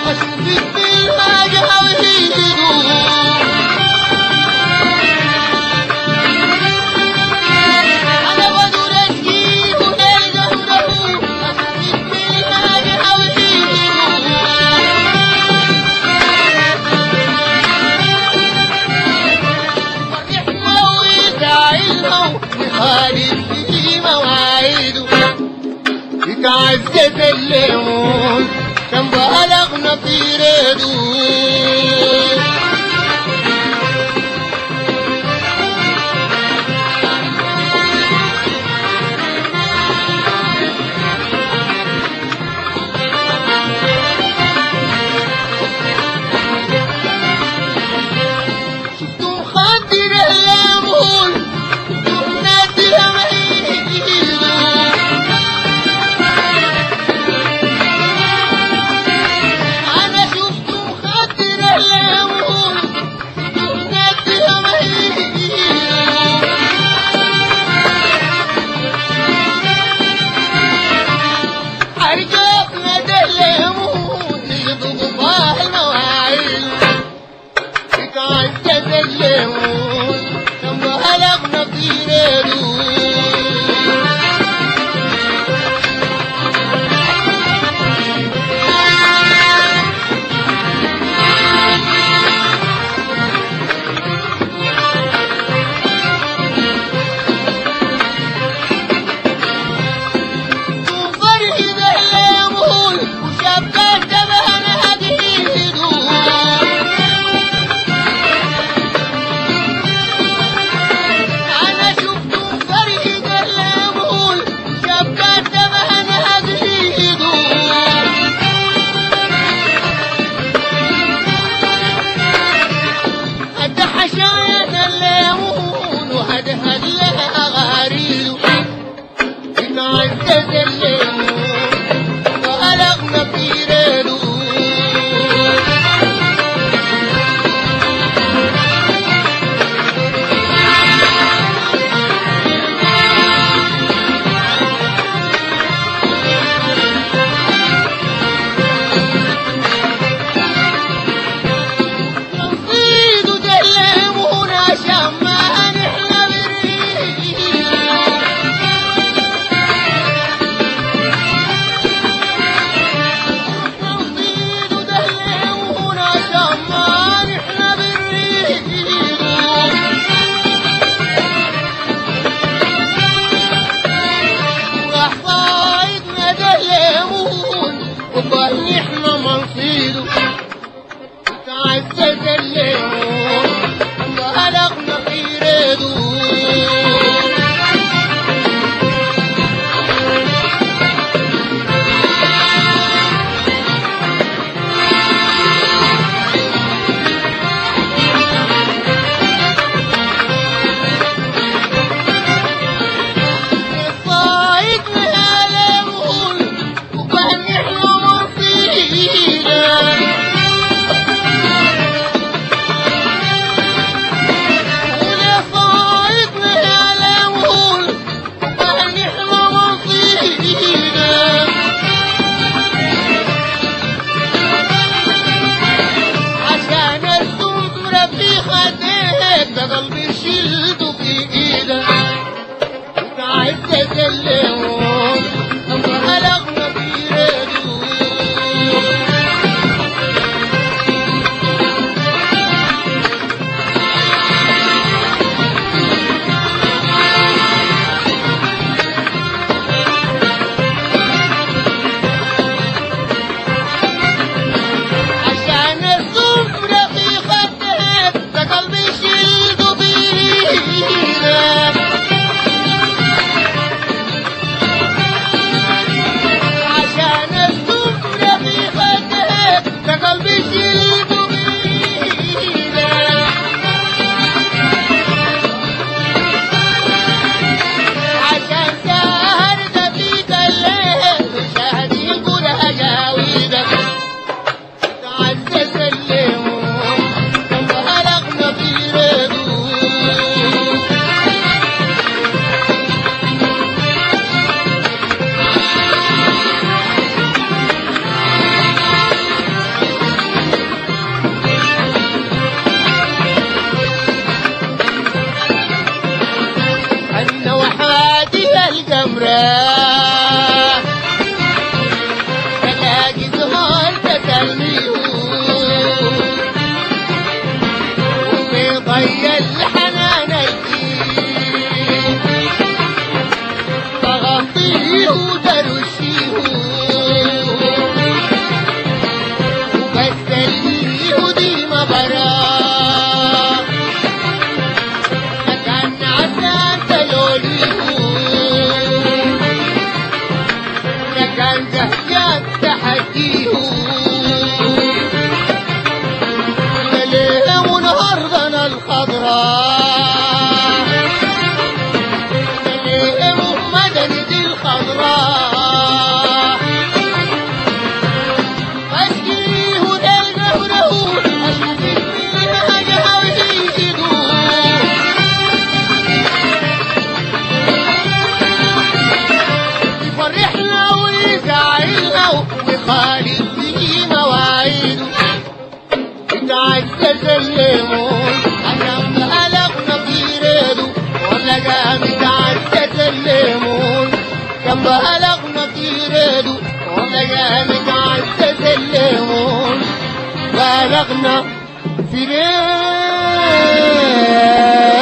أشوفك بالفاجعة وهيدو أنا بدور أجيب وهيدا ودهو أشوفك بالفاجعة وهيدو فرحنا وتعيلنا نخالف في مواعيده يتعزز الليمون كان بلغنا في ريدو شفتوا مخدر الليمون شفتوا مناديها معيدو أنا شفت مخدر الليمون شفتوا مناديها معيدو أرجعنا ده الليمون يضرب فاه المواعيد يتعزز الليمون كان بلغنا في ريدو حشايا الليمون وهدهد لها غريد يتعزز الليمون وغلقنا في ريدو وبنحنا منصيده يتعزز الليمون وغلقنا في ريدو كان زهجان تحديهم ليهم أرضنا الخضراء ليهم مدنة الخضراء أشكيه دينه له أشكيه هجها وزيدوا يفرحنا ويزعلنا ويخالف به مواعيده تعال تسلمون عشان بقلقنا في ريده ولا قام تعال تسلمون كان بقلقنا في ريده ولا قام تعال تسلمون بقلقنا في ريده